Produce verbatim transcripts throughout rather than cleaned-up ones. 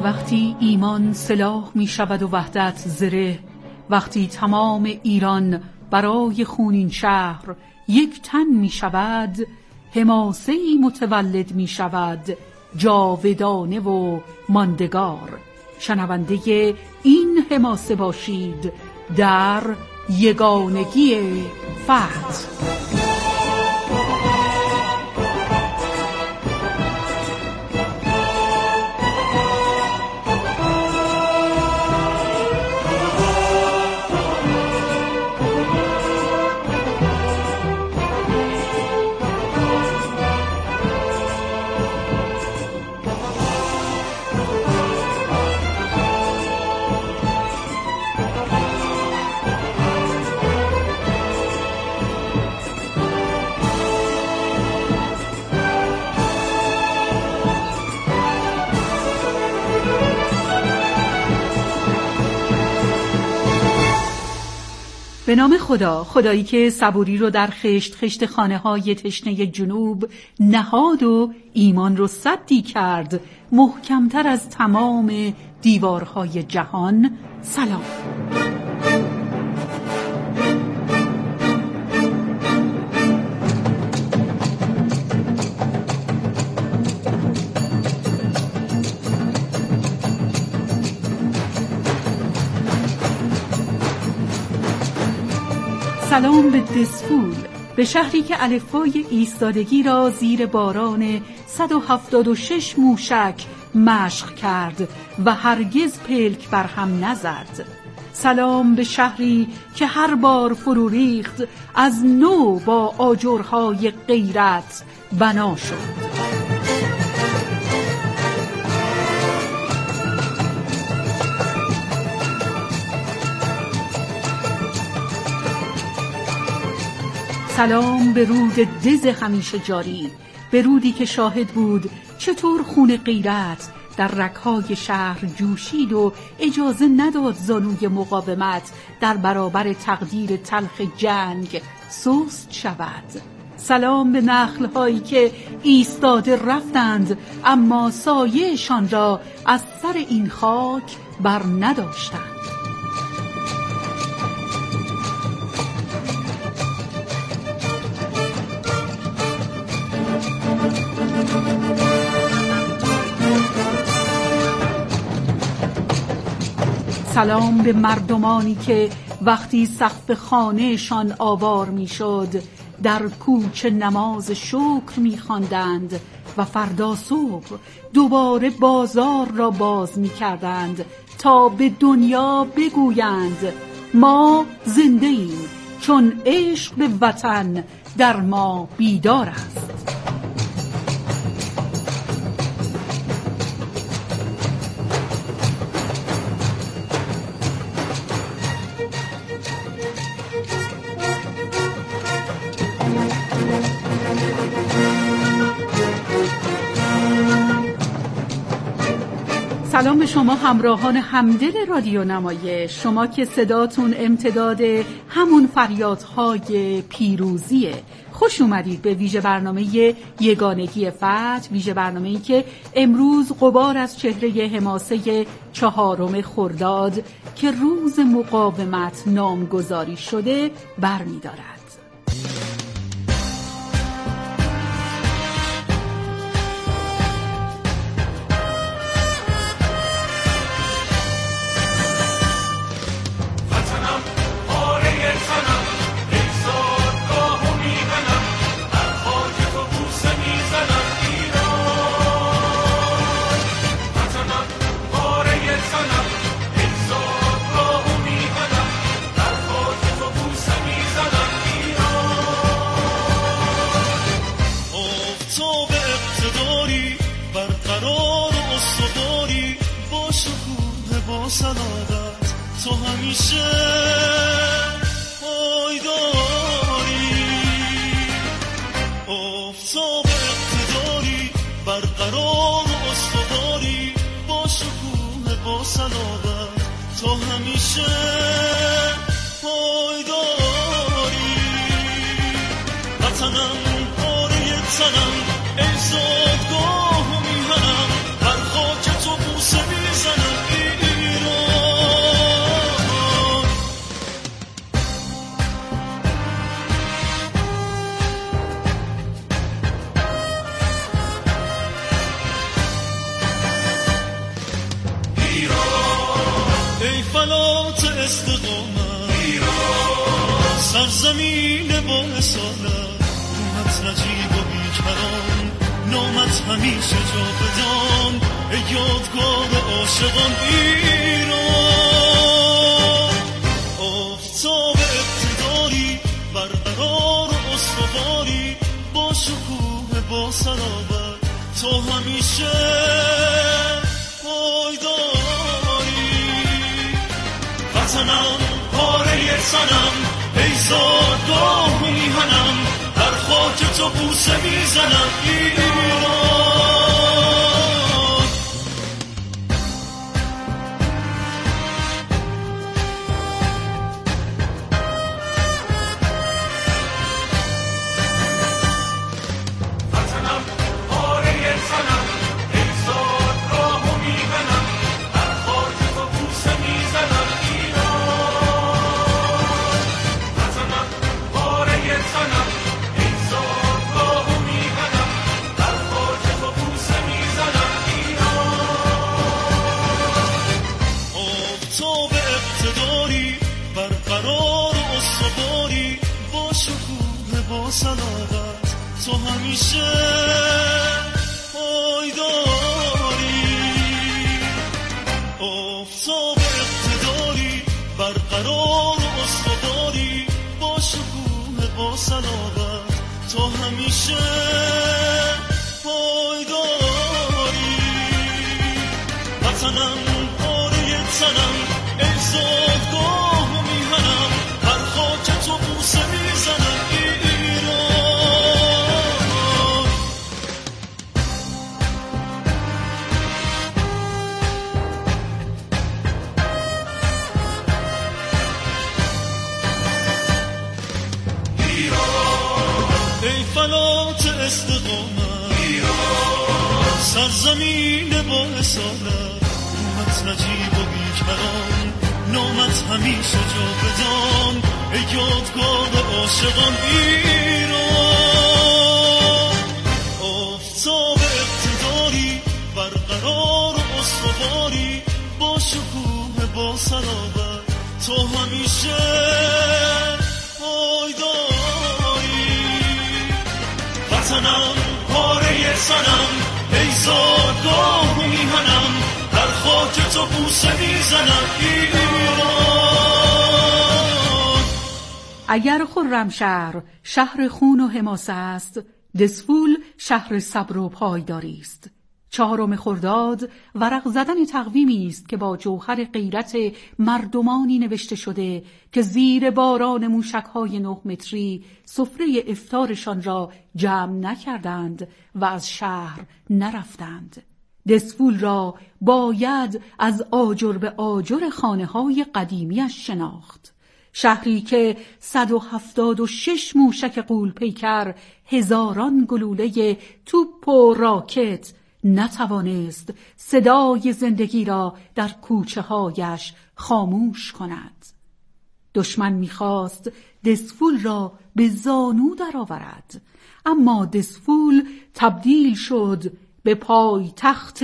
وقتی ایمان سلاح می شود و وحدت زره، وقتی تمام ایران برای خونین شهر یک تن می شود، حماسه‌ای متولد می شود جاودانه و ماندگار. شنونده این حماسه باشید در یگانگی فتح. به نام خدا، خدایی که صبوری رو در خشت خشت خانه های تشنه جنوب نهاد و ایمان رو سدی کرد محکمتر از تمام دیوارهای جهان. سلام. سلام به دسفول، به شهری که الفبای ایستادگی را زیر باران صد و هفتاد و شش موشک مشق کرد و هرگز پلک بر هم نزد. سلام به شهری که هر بار فرو ریخت از نو با آجرهای غیرت بنا شد. سلام به رود دز همیشه جاری، به رودی که شاهد بود چطور خون غیرت در رگ‌های شهر جوشید و اجازه نداد زانوی مقاومت در برابر تقدیر تلخ جنگ سست شود. سلام به نخل‌هایی که ایستاده رفتند اما سایه‌شان را از سر این خاک بر نداشتند. سلام به مردمانی که وقتی سقف خانه‌شان آوار می‌شد در کوچه نماز شکر می‌خواندند و فردا صبح دوباره بازار را باز می‌کردند تا به دنیا بگویند ما زنده ایم چون عشق به وطن در ما بیدار است. سلام به شما همراهان همدل رادیو نمایش، شما که صداتون امتداد همون فریادهای پیروزیه. خوش اومدید به ویژه برنامه یگانگی فتح، ویژه برنامه‌ای که امروز غبار از چهره حماسه چهارم خرداد که روز مقاومت نامگذاری شده برمی‌دارد. تو همیشه پایداری، آفتاب اقتداری، برقرار و استواری، با شکوه با صلابت تو همیشه پایداری. وطنم پاره تنم، ای زادگاه و میهنم، بر خاک تو بوسه میزنم. استقامت ایران، سرزمین با اصالت، روحت نجیب و بیکران، نامت همیشه جاودان، ای یادگار عاشقان ایران. آفتاب اقتداری برقرار و استواری، با شکوه با صلابت تو همیشه پایداری. وطنم پاره سنم، ای زادگاه و میهنم، در خاک تو بوسه میزنم ایران. صلابت تو همیشه پایداری. آفتاب اقتداری برقرار و استواری، با شکوه با صلابت تو همیشه پایداری. وطنم پاره تنم، ای زادگاه و میهنم، هر خاک تو بوسه میزنم فلات استقامت ایران، سرزمین با اصالت، روحت نجیب و بیکران، نامت همیشه جاودان، ای یادگار عاشقان ایران. آفتاب اقتداری برقرار و استواری، با شکوه با صلابت تو همیشه پایداری. وطنم پاره سنم، ای زادگاه و میهنم، در خاک تو بوسه میزنم ایران. اگر خرمشهر شهر خون و حماسه است، دسفول شهر صبر و پایداری است. چهارم خرداد ورق زدن تقویمی است که با جوهر غیرت مردمانی نوشته شده که زیر باران موشک‌های نه متری سفره افطارشان را جمع نکردند و از شهر نرفتند. دسفول را باید از آجر به آجر خانه‌های قدیمیش شناخت. شهری که صد و هفتاد و شش موشک غول‌پیکر، هزاران گلوله توپ و راکت نتوانست صدای زندگی را در کوچه هایش خاموش کند. دشمن می‌خواست دسفول را به زانو درآورد، اما دسفول تبدیل شد به پایتخت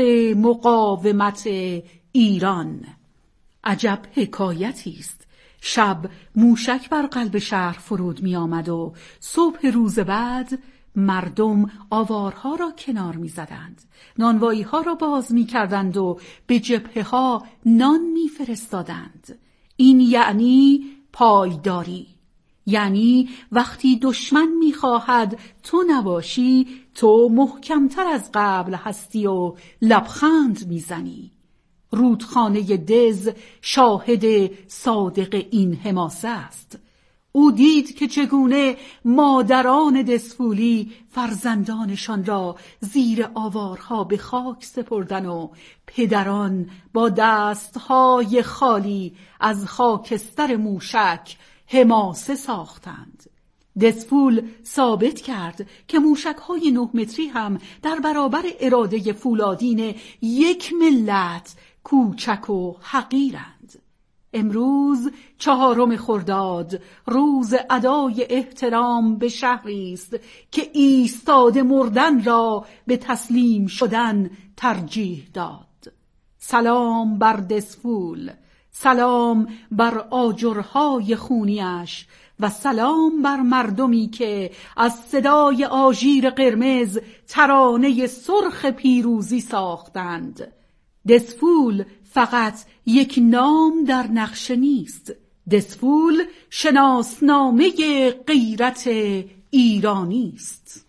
مقاومت ایران. عجب حکایتی است. شب موشک بر قلب شهر فرود می آمد و صبح روز بعد مردم آوارها را کنار می زدند، نانوایی ها را باز می کردند و به جبهه ها نان می فرستادند. این یعنی پایداری، یعنی وقتی دشمن می خواهد تو نباشی، تو محکمتر از قبل هستی و لبخند می زنی. رودخانه دز شاهد صادق این حماسه است. او دید که چگونه مادران دسفولی فرزندانشان را زیر آوارها به خاک سپردن و پدران با دستهای خالی از خاکستر موشک حماسه ساختند. دسفول ثابت کرد که موشک‌های نه متری هم در برابر اراده فولادین یک ملت کوچک و حقیرند. امروز چهارم خرداد روز ادای احترام به شهری است که ایستاده مردن را به تسلیم شدن ترجیح داد. سلام بر دسفول، سلام بر آجرهای خونیش و سلام بر مردمی که از صدای آژیر قرمز ترانه سرخ پیروزی ساختند. دسفول فقط یک نام در نقشه نیست. دسفول شناسنامه غیرت ایرانی است.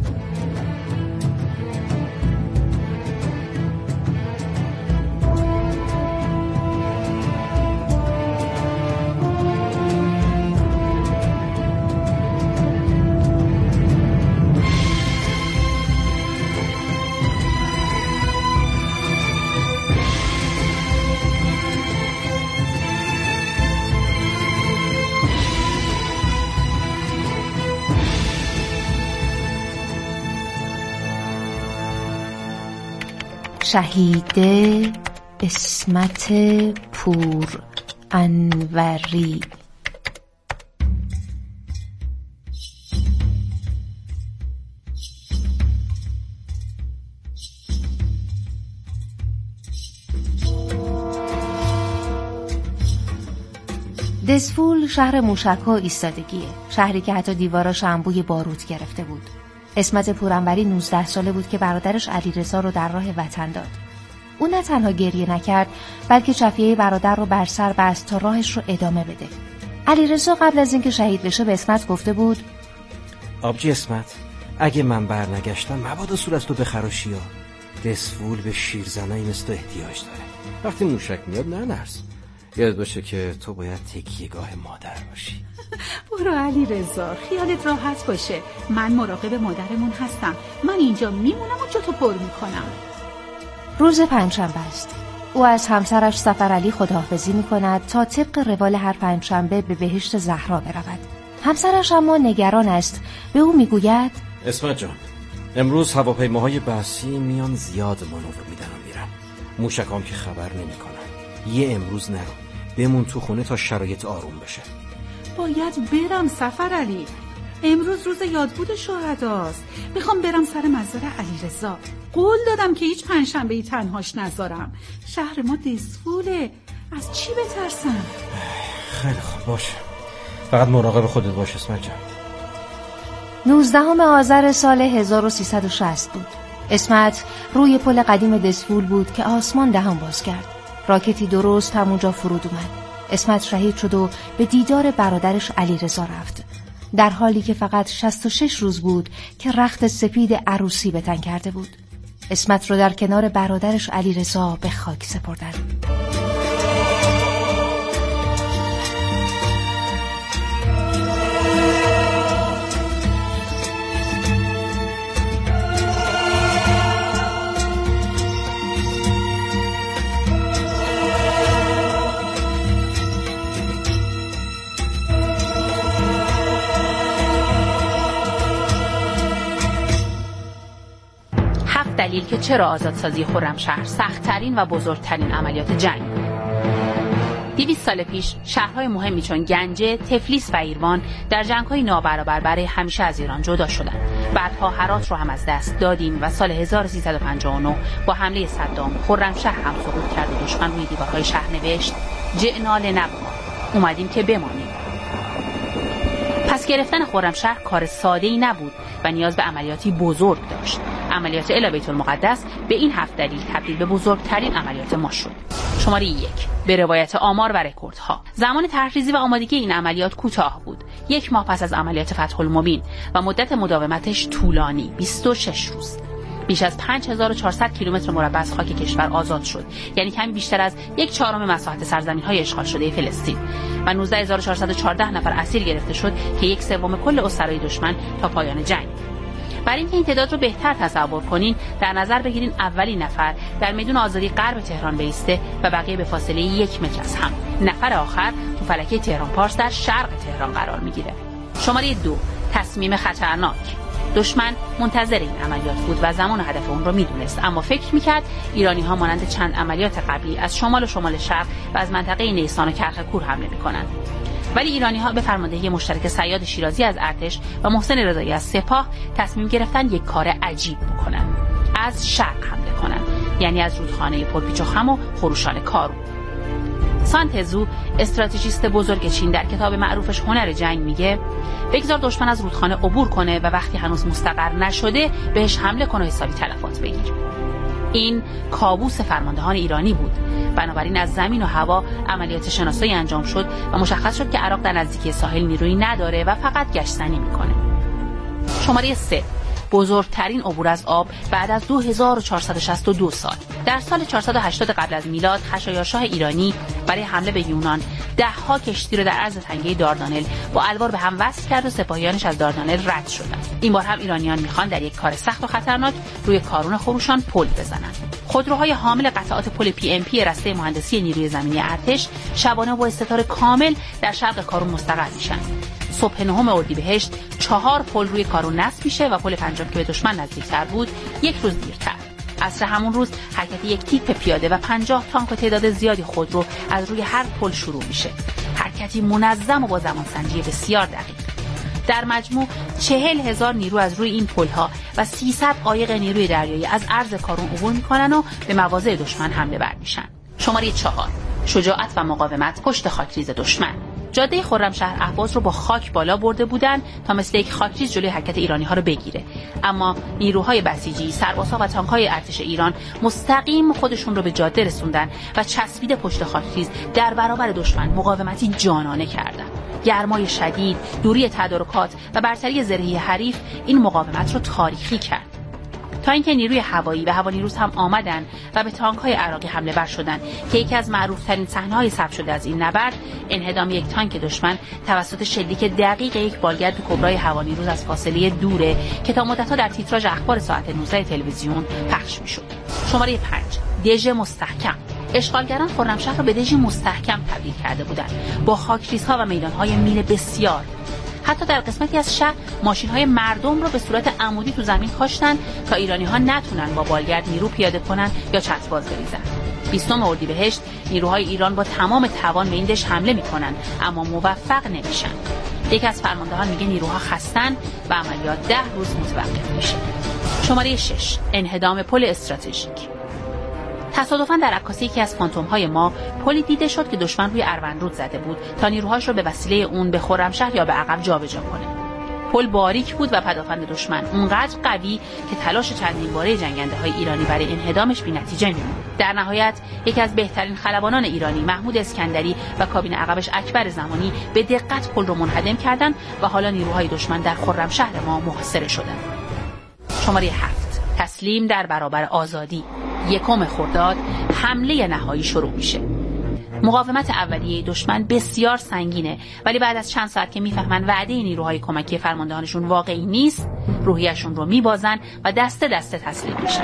شهیده اسمت پور انوری. دسفول شهر موشک و ایستادگیه، شهری که حتی دیواراش هم بوی باروت گرفته بود. اسمت پورانوری نوزده ساله بود که برادرش علیرضا رو در راه وطن داد. او نه تنها گریه نکرد بلکه شفیه برادر رو بر سر بست تا راهش رو ادامه بده. علیرضا قبل از اینکه شهید بشه به اسمت گفته بود آبجی اسمت، اگه من برنگشتم مبادا صورت رو بخراشی ها. دسفول به شیرزنایی مثل تو احتیاج داره. وقتی موشک میاد نه نرس، یاد باشه که تو باید تکیهگاه مادر باشی. برو علیرضا، خیالت راحت باشه، من مراقب مادرمون هستم. من اینجا میمونم و جا تو پر میکنم. روز پنجشنبه است. او از همسرش سفرعلی خداحافظی میکند تا طبق روال هر پنجشنبه به بهشت زهرا برود. همسرش اما نگران است. به او میگوید اسمت جان، امروز هواپیماهای بحثی میان زیاد مانور میدن و میرن. موشکام که خبر نمیکنن. یه امروز نرو، بمون تو خونه تا شرایط آروم بشه. باید برم سفرعلی. امروز روز یادبود شهداست. میخوام برم سر مزار علیرضا. قول دادم که هیچ پنجشنبه‌ای تنهاش نذارم. شهر ما دسفوله، از چی بترسم؟ خیلی خوب باشه، فقط مراقب خودت باش اسمت جان. نوزدهم آذر سال هزار و سیصد و شصت بود. اسمت روی پل قدیم دسفول بود که آسمان دهان باز کرد. راکتی درست همونجا فرود اومد. اسمت شهید شد و به دیدار برادرش علیرضا رفت، در حالی که فقط شصت و شش روز بود که رخت سپید عروسی به تن کرده بود. اسمت رو در کنار برادرش علیرضا به خاک سپردند. دلیل که چرا آزادسازی خرمشهر سخت‌ترین و بزرگترین عملیات جنگ بود. دویست سال پیش شهرهای مهمی چون گنجه، تفلیس و ایروان در جنگ‌های نابرابر برای همیشه از ایران جدا شدند. بعدها هرات رو هم از دست دادیم و سال هزار و سیصد و پنجاه و نه با حمله صدام خرمشهر هم سقوط کرد و دشمن روی دیوارهای شهر نوشت جئنا لنبقا، اومدیم که بمانیم. پس گرفتن خرمشهر کار ساده‌ای نبود و نیاز به عملیاتی بزرگ داشت. عملیات الی بیت المقدس به این هفت دلیل تبدیل به بزرگترین عملیات ما شد. شماره یک، به روایت آمار و رکوردها، زمان طرح‌ریزی و آمادگی این عملیات کوتاه بود، یک ماه پس از عملیات فتح المبین، و مدت مداومتش طولانی، بیست و شش روز. بیش از پنج هزار و چهارصد کیلومتر مربع از خاک کشور آزاد شد، یعنی کمی بیشتر از یک چهارم مساحت سرزمین‌های اشغال شده فلسطین، و نوزده هزار و چهارصد و چهارده نفر اسیر گرفته شد که یک سوم کل اسرای دشمن تا پایان جنگ. برای اینکه این تعداد رو بهتر تصور کنین، در نظر بگیرین اولین نفر در میدون آزادی غرب تهران بایسته و بقیه به فاصله یک متر از هم. نفر آخر تو فلکه تهران پارس در شرق تهران قرار میگیره. شماره دو، تصمیم خطرناک. دشمن منتظر این عملیات بود و زمان و هدف اون رو میدونست، اما فکر میکرد ایرانی ها مانند چند عملیات قبلی از شمال و شمال شرق و از منطقه نیسان و کرخکور حمله میکنند. ولی ایرانی ها به فرماندهی مشترک صیاد شیرازی از ارتش و محسن رضایی از سپاه تصمیم گرفتن یک کار عجیب بکنن، از شرق حمله کنن، یعنی از رودخانه پرپیچ و خم و خروشان کارو. سان تزو، استراتژیست بزرگ چین، در کتاب معروفش هنر جنگ میگه بگذار دشمن از رودخانه عبور کنه و وقتی هنوز مستقر نشده بهش حمله کنه و حسابی تلفات بگیر. این کابوس فرماندهان ایرانی بود. بنابراین از زمین و هوا عملیات شناسایی انجام شد و مشخص شد که عراق در نزدیکی ساحل نیرویی نداره و فقط گشتزنی میکنه. شماره سه، بزرگترین عبور از آب بعد از دو هزار و چهارصد و شصت و دو سال. در سال چهارصد و هشتاد قبل از میلاد خشایارشاه ایرانی برای حمله به یونان ده ها کشتی رو در عرض تنگه داردانل با الوار به هم وصل کرد و سپاهیانش از داردانل رد شدند. این بار هم ایرانیان میخوان در یک کار سخت و خطرناک روی کارون خروشان پل بزنن. خودروهای حامل قطعات پل پی ام پی رسته مهندسی نیروی زمینی ارتش شبانه با استتار کامل در شرق کارون مستقر میشن. صبح نهم اردیبهشت چهار پل روی کارون نصب میشه و پل پنجم که به دشمن نزدیکتر بود یک روز دیرتر. عصر همون روز حرکت یک تیپ پیاده و پنجاه تانک و تعداد زیادی خودرو از روی هر پل شروع میشه. حرکتی منظم و با زمانسنجی بسیار دقیق. در مجموع چهل هزار نیرو از روی این پل‌ها و سیصد قایق نیروی دریایی از عرض کارون عبور میکنن و به مواضع دشمن حمله ور میشن. شماره چهار، شجاعت و مقاومت پشت خاکریز دشمن. جاده خرمشهر اهواز رو با خاک بالا برده بودن تا مثل یک خاکریز جلوی حرکت ایرانی‌ها رو بگیره، اما نیروهای بسیجی، سربازها و تانک‌های ارتش ایران مستقیم خودشون رو به جاده رسوندن و چسبیده پشت خاکریز در برابر دشمن مقاومتی جانانه کردن. گرمای شدید، دوری تدارکات و برتری زرهی حریف این مقاومت رو تاریخی کرد. تا اینکه نیروی هوایی و هوانیروز هم آمدن و به تانک‌های عراقی حمله ور شدند که یکی از معروف‌ترین صحنه‌های ثبت شده از این نبرد انهدام یک تانک دشمن توسط شلیک دقیق یک بالگرد کبرای هوانیروز از فاصله دوره که تا مدت‌ها در تیتراژ اخبار ساعت نوزده تلویزیون پخش می‌شد. شماره پنج، دژ مستحکم. اشغالگران خرمشهر را به دژی مستحکم تبدیل کرده بودند با خاکریزها و میدان‌های میل بسیار. حتی در قسمتی از شهر ماشین‌های مردم رو به صورت عمودی تو زمین کاشتن تا ایرانی‌ها نتونن با بالگرد نیرو پیاده کنن یا چترباز بریزن. بیستم اردیبهشت نیروهای ایران با تمام توان به این دژ حمله می‌کنن اما موفق نمیشن. یکی از فرماندهان میگه نیروها خستن و عملیات ده روز متوقف میشه. شماره شش، انهدام پل استراتژیک. تصادفاً در عکاسی یکی از فانتوم‌های ما پلی دیده شد که دشمن روی اروندرود زده بود تا نیروهاش رو به وسیله اون به خرمشهر یا به عقب جابجا کنه. پل باریک بود و پدافند دشمن اونقدر قوی که تلاش چندین باره جنگنده‌های ایرانی برای انهدامش بی‌نتیجه میموند. در نهایت یکی از بهترین خلبانان ایرانی محمود اسکندری و کابین عقبش اکبر زمانی به دقت پل رو منهدم کردند و حالا نیروهای دشمن در خرمشهر ما محاصره شدند. شماره هفت، تسلیم در برابر آزادی. یکم خرداد حمله نهایی شروع میشه. مقاومت اولیه دشمن بسیار سنگینه ولی بعد از چند ساعت که میفهمن وعده نیروهای کمکی فرماندهانشون واقعی نیست، روحیه‌شون رو میبازن و دسته دسته تسلیم میشن.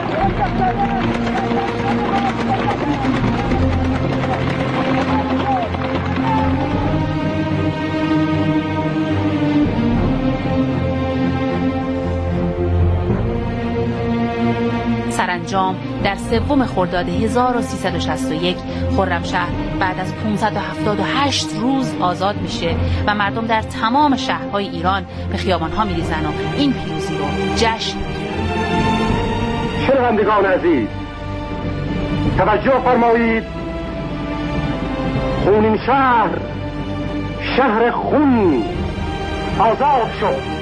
سرانجام در سوم خرداد هزار و سیصد و شصت و یک خرمشهر بعد از پانصد و هفتاد و هشت روز آزاد میشه و مردم در تمام شهرهای ایران به خیابانها میریزن و این پیروزی رو جشن میگیرن. شنوندگان عزیز، توجه فرمایید. خونین شهر، شهر خون آزاد شد.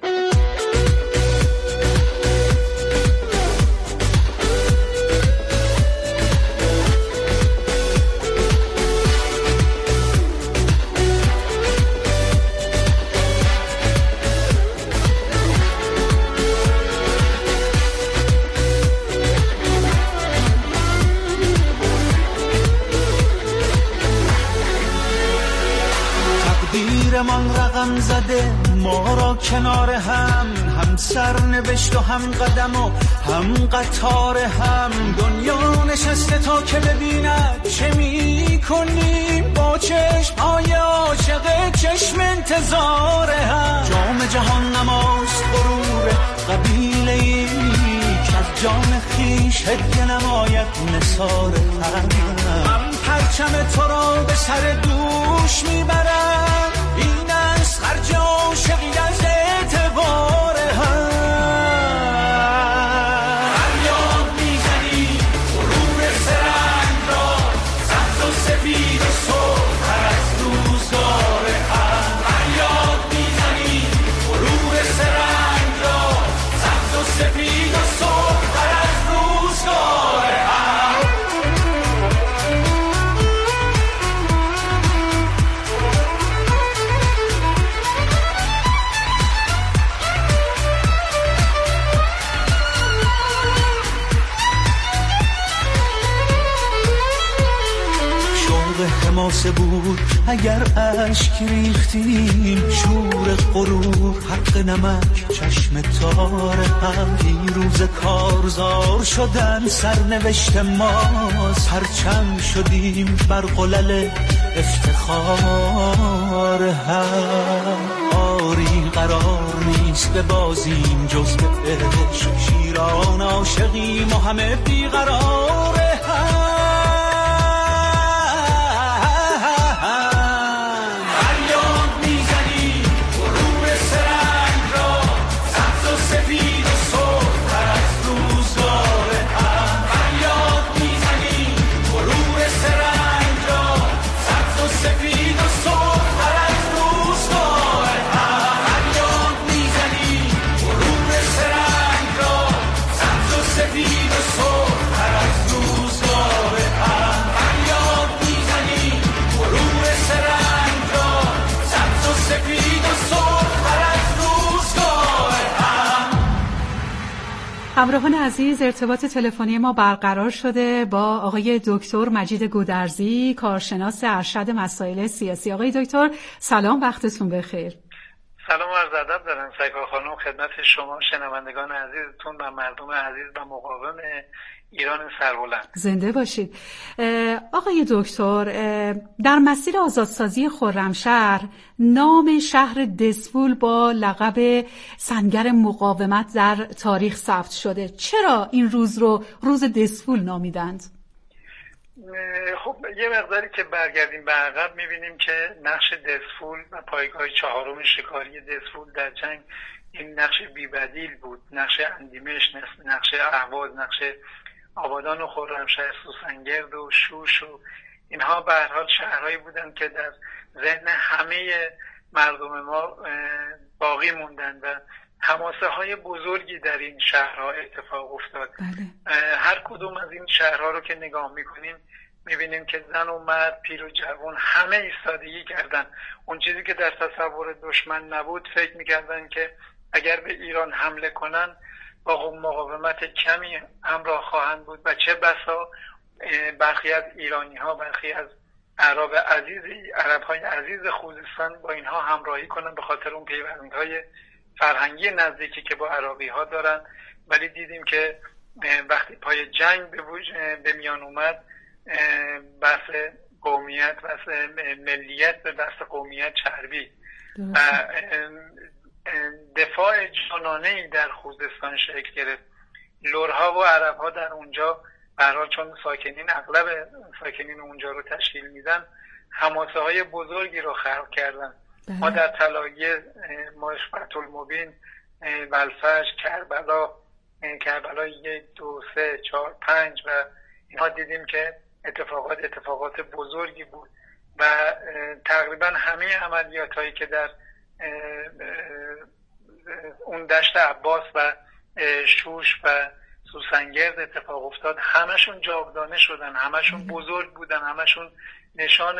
من رقم زده ما را کنار هم، هم سرنوشت و هم قدم و هم قطار هم. دنیا نشسته تا که ببیند چه می کنیم با چشم های عاشق چشم انتظار هم. جام جهان نماست غرور قبیله ای که از جان خیش هدیه نماید نثار هم. من پرچم تو را به سر دوش میبرم، این است خرج عاشقی از اعتبار هم. فریاد میزنی غرور سرنگ را، سبز و سفید و حماسه بود اگر اشک ریختیم، شور غرور حق نمک چشم تار هم. پیروز کارزار شدن سرنوشت ماست، پرچم شدیم بر قلل افتخار هم. آری قرار نیست به بازیم جز به عشق، شیران عاشقیم و همه بیقرار هم. همراهان عزیز، ارتباط تلفنی ما برقرار شده با آقای دکتر مجید گودرزی، کارشناس ارشد مسائل سیاسی. آقای دکتر سلام، وقتتون بخیر. سلام و عرض ادب دارم سایکا خانم خدمت شما شنوندگان عزیزتون و مردم عزیز و مقاوم ایران سربلند. زنده باشید. آقای دکتر، در مسیر آزادسازی خرمشهر نام شهر دسفول با لقب سنگر مقاومت در تاریخ ثبت شده. چرا این روز رو روز دسفول نامیدند؟ خب یه مقداری که برگردیم به عقب میبینیم که نقش دسفول و پایگاه چهارم شکاری دسفول در جنگ این نقش بی‌بدیل بود. نقش اندیمش، نقش اهواز، نقش آبادان و خرمشهر، سوسنگرد و شوش و اینها به هر حال شهرهایی بودند که در ذهن همه مردم ما باقی موندن و حماسه های بزرگی در این شهرها اتفاق افتاد. بله. هر کدوم از این شهرها رو که نگاه میکنیم میبینیم که زن و مرد، پیر و جوان همه ایستادگی کردن. اون چیزی که در تصور دشمن نبود، فکر میکردن که اگر به ایران حمله کنن با مقاومت کمی همراه خواهند بود و چه بسا برخی از ایرانی ها، برخی از عرب عزیز عرب های عزیز خوزستان با اینها همراهی کنن به خاطر اون پیوندهای فرهنگی نزدیکی که با عربی ها دارن. ولی دیدیم که وقتی پای جنگ به میان اومد، بحث قومیت، بحث ملیت به بحث قومیت چربی و دفاع جانانه‌ای در خوزستان شکل گرفت. لرها و عرب‌ها در اونجا به هر حال چون ساکنین اغلب ساکنین اونجا رو تشکیل میدن، حماسه های بزرگی رو خلق کردن. بله. ما در طلایه، مشفت المبین، ولفج، کربلا، کربلا یک، دو، سه، چهار، پنج و اینها دیدیم که اتفاقات اتفاقات بزرگی بود و تقریبا همه عملیات هایی که در اون دشت عباس و شوش و سوسنگرد اتفاق افتاد، همشون جاودانه شدن، همشون بزرگ بودن، همشون نشان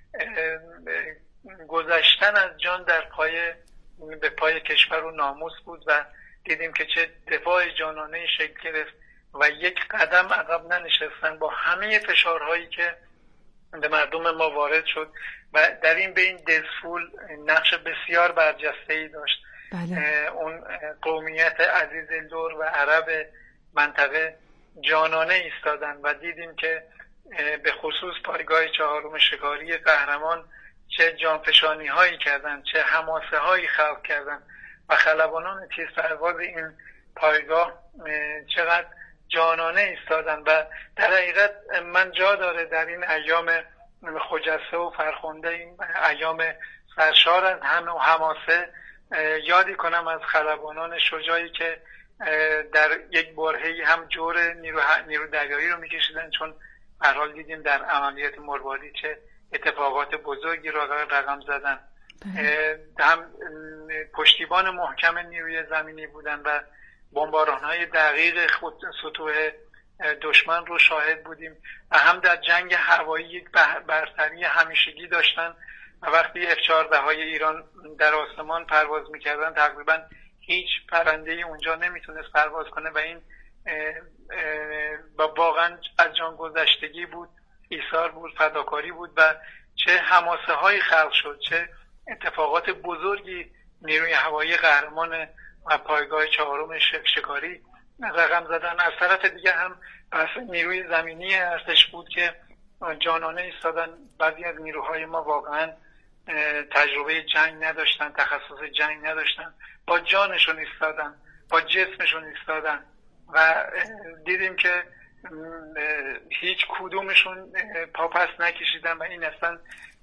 گذشتن از جان در پای به پای کشور و ناموس بود و دیدیم که چه دفاع جانانه شکل گرفت و یک قدم عقب ننشستن با همه فشارهایی که به مردم ما وارد شد و در این بین دسفول نقش بسیار برجسته‌ای داشت. بله. اون قومیت عزیز لر و عرب منطقه جانانه ایستادن و دیدیم که به خصوص پایگاه چهارم شکاری قهرمان چه جانفشانی هایی کردن، چه حماسه هایی خلق کردن و خلبانان تیز پرواز این پایگاه چقدر جانانه ایستادن و در حقیقت من جا داره در این ایام خجسته و فرخنده، این ایام سرشار از هم و حماسه، یادی کنم از خلبانان شجاعی که در یک برهه‌ای هم جور نیرو, نیرو دریایی رو میکشیدن، چون به هر حال دیدیم در عملیات مربادی چه اتفاقات بزرگی رو رقم زدن. هم پشتیبان محکم نیروی زمینی بودن و بمباران‌های دقیق سطوح دشمن رو شاهد بودیم و هم در جنگ هوایی یک برتری همیشگی داشتن و وقتی اف چهارده های ایران در آسمان پرواز میکردن تقریبا هیچ پرنده اونجا نمیتونست پرواز کنه و این واقعا از جان گذشتگی بود ایثار بود، فداکاری بود و چه حماسه هایی خلق شد، چه اتفاقات بزرگی نیروی هوایی قهرمان و پایگاه چهارم شکاری رقم زدن. از طرف دیگه هم بحث نیروی زمینی ارتش بود که جانانه ایستادن. بعضی از نیروهای ما واقعا تجربه جنگ نداشتن، تخصص جنگ نداشتن، با جانشون ایستادن، با جسمشون ایستادن و دیدیم که هیچ کدومشون پاپس نکشیدن و این اصلا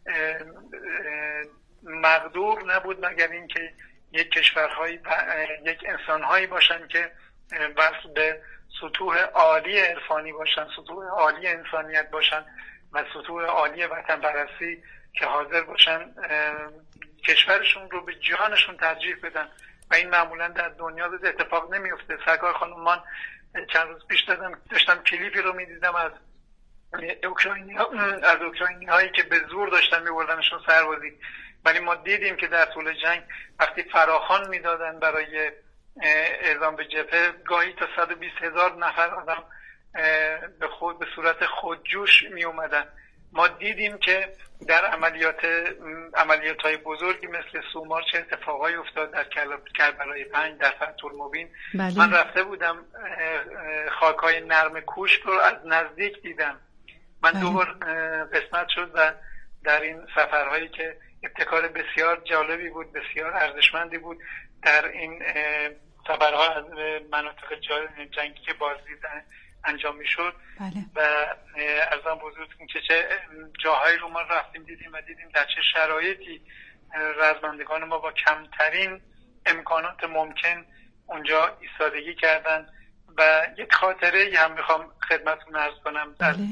مقدور نبود مگر اینکه یک کشورهایی یک انسانهایی باشن که وصل به سطوح عالی عرفانی باشن، سطوح عالی انسانیت باشن و سطوح عالی وطن پرستی که حاضر باشن کشورشون رو به جانشون ترجیح بدن و این معمولا در دنیا اتفاق نمیفته. سرکار خانم، من چند روز پیش دادم داشتم کلیپی رو میدیدم از اوکراینی ها، از اوکراینی هایی که به زور داشتن میبردنشون سربازی، ولی ما دیدیم که در طول جنگ وقتی فراخوان میدادن برای اعزام به جبهه گاهی تا صد و بیست هزار نفر آدم به خود به صورت خودجوش می اومدن. ما دیدیم که در عملیات عملیات های بزرگی مثل سومار چه اتفاقایی افتاد در کربلای پنج، در فتح المبین. بله. من رفته بودم خاکای نرم کوشک رو از نزدیک دیدم. من بله. دو بار قسمت شد و در این سفرهایی که ابتکار بسیار جالبی بود، بسیار ارزشمندی بود، در این سفرها از مناطق جنگی که بازدیدن انجام میشد. بله. و ارزم بزرگتون که چه جاهایی رو ما رفتیم دیدیم و دیدیم در چه شرایطی رزمندگان ما با کمترین امکانات ممکن اونجا ایستادگی کردن. و یک خاطره هم میخوام خدمتتون عرض کنم. در بله.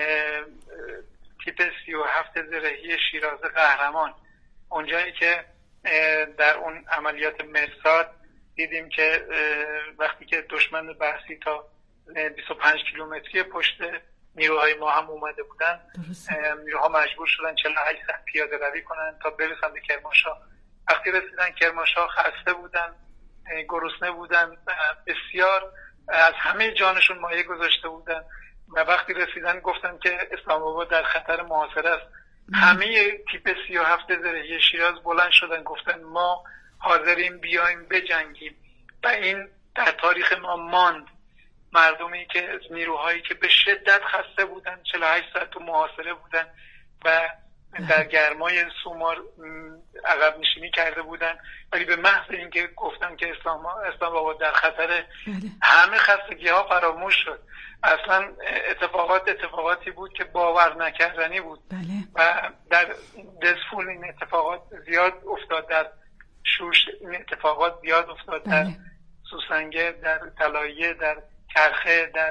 تیپ سی و هفت زرهی شیراز قهرمان، اونجایی که در اون عملیات مرصاد دیدیم که وقتی که دشمن بحثی تا بیست و پنج کیلومتری پشت نیروهای ما هم اومده بودن، نیروها مجبور شدن چهل و هشت ساعت پیاده روی کنن تا برسن به کرمانشاه. وقتی رسیدن کرمانشاه خسته بودن، گرسنه بودن، بسیار از همه جانشون مایه گذاشته بودن و وقتی رسیدن گفتن که اسلام آباد در خطر محاصره است. همه تیپ سی و هفت زرهی شیراز بلند شدن گفتن ما حاضریم بیایم بجنگیم و این در تاریخ ما ماند. مردمی که نیروهایی که به شدت خسته بودن، چهل و هشت ساعت تو محاصره بودن و در گرمای سومار عقب نشینی کرده بودن، ولی به محض اینکه گفتن که اسلام اسلام آباد در خطر، همه خستگی ها فراموش شد. اصلا اتفاقات اتفاقاتی بود که باور نکردنی بود. بله. و در دزفول این اتفاقات زیاد افتاد، در شوش این اتفاقات زیاد افتاد. بله. در سوسنگه، در طلایه، در کرخه، در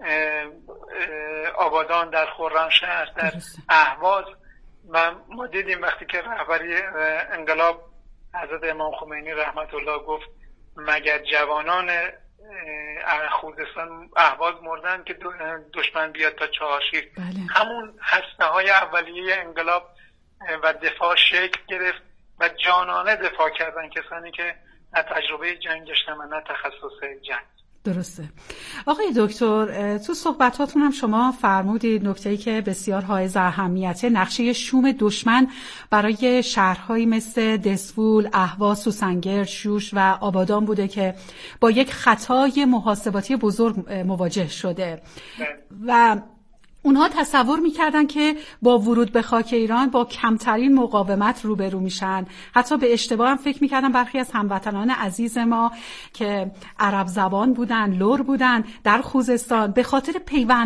آبادان، در خرمشهر، در اهواز. و ما دیدیم وقتی که رهبری انقلاب حضرت امام خمینی رحمت الله گفت مگر جوانان خوزستان اهواز مردن که دشمن بیاد تا چهارشیر. بله. همون هسته های اولیه انقلاب و دفاع شکل گرفت و جانانه دفاع کردن کسانی که نه تجربه جنگ داشتن و نه تخصص جنگ. درسته. آقای دکتر، تو صحبتاتون هم شما فرمودید نکته‌ای که بسیار حائز اهمیته، نقشه شوم دشمن برای شهرهایی مثل دسفول، اهواز، سوسنگر، شوش و آبادان بوده که با یک خطای محاسباتی بزرگ مواجه شده و اونها تصور میکردن که با ورود به خاک ایران با کمترین مقاومت روبرو میشن. حتی به اشتباه هم فکر میکردن برخی از هموطنان عزیز ما که عرب زبان بودن، لر بودن در خوزستان، به خاطر پیوند